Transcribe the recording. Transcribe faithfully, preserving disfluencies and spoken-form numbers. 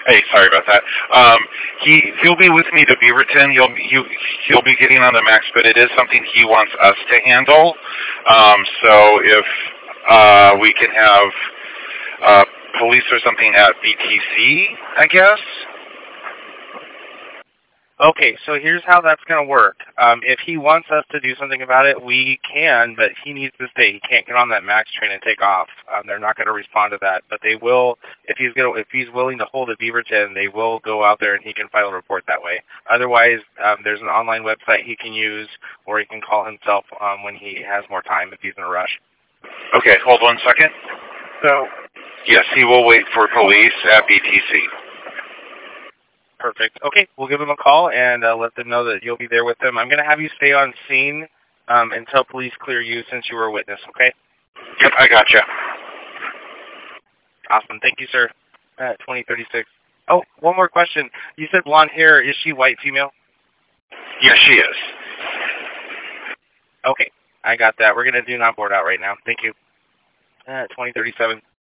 Hey, sorry about that. Um, he he'll be with me to Beaverton. He'll he, he'll be getting on the max, but it is something he wants us to handle. Um, so if uh, we can have uh, police or something at B T C, I guess. Okay, so here's how that's going to work. Um, if he wants us to do something about it, we can, but he needs to stay. He can't get on that MAX train and take off. Um, they're not going to respond to that, but they will. If he's going to, if he's willing to hold a Beaverton, they will go out there and he can file a report that way. Otherwise, um, there's an online website he can use, or he can call himself um, when he has more time if he's in a rush. Okay, hold one second. So, yes, he will wait for police at B T C. Perfect. Okay, we'll give them a call and uh, let them know that you'll be there with them. I'm going to have you stay on scene um, until police clear you since you were a witness, okay? Yep, I gotcha. Awesome. Thank you, sir. Uh, twenty thirty-six. Oh, one more question. You said blonde hair. Is she white female? Yes, she is. Okay, I got that. We're going to do not board out right now. Thank you. Uh, twenty thirty-seven.